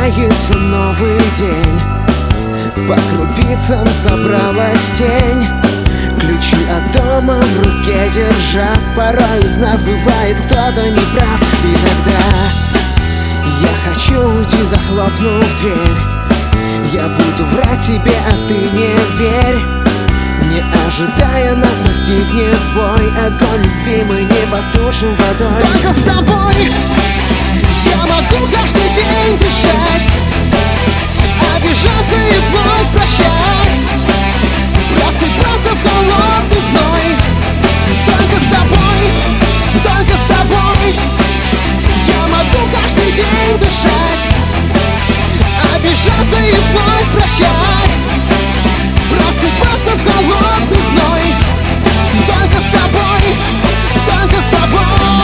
Начинается новый день, по крупицам собралась тень. Ключи от дома в руке держа, порой из нас бывает кто-то неправ. Иногда я хочу уйти, захлопнув дверь. Я буду врать тебе, а ты не верь. Не ожидая, нас настигнет бой. Огонь любви мы не потушим водой. Только с тобой я могу каждый день дышать, обижаться и вновь прощать, просыпаться в холодный зной. Только с тобой я могу каждый день дышать, обижаться и вновь прощать, просыпаться в холодный зной. Только с тобой, только с тобой.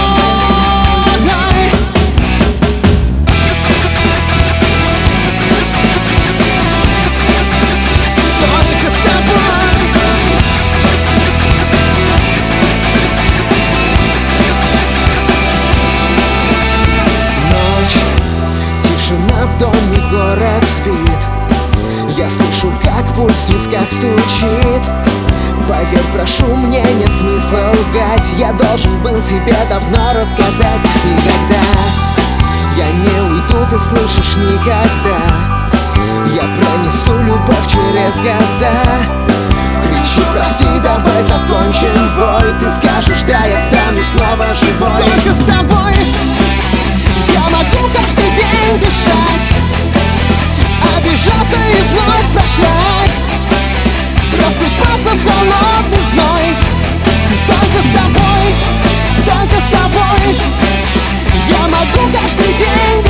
В доме город спит, я слышу, как пульс в висках стучит. Поверь, прошу, мне нет смысла лгать. Я должен был тебе давно рассказать. Никогда я не уйду, ты слышишь, никогда. Я пронесу любовь через года. Кричу, прости, давай закончим бой. Ты скажешь, да, я стану снова живой. Только с тобой я могу каждый день дышать, обижаться и вновь прощать, просыпаться в холодный зной. Только с тобой я могу каждый день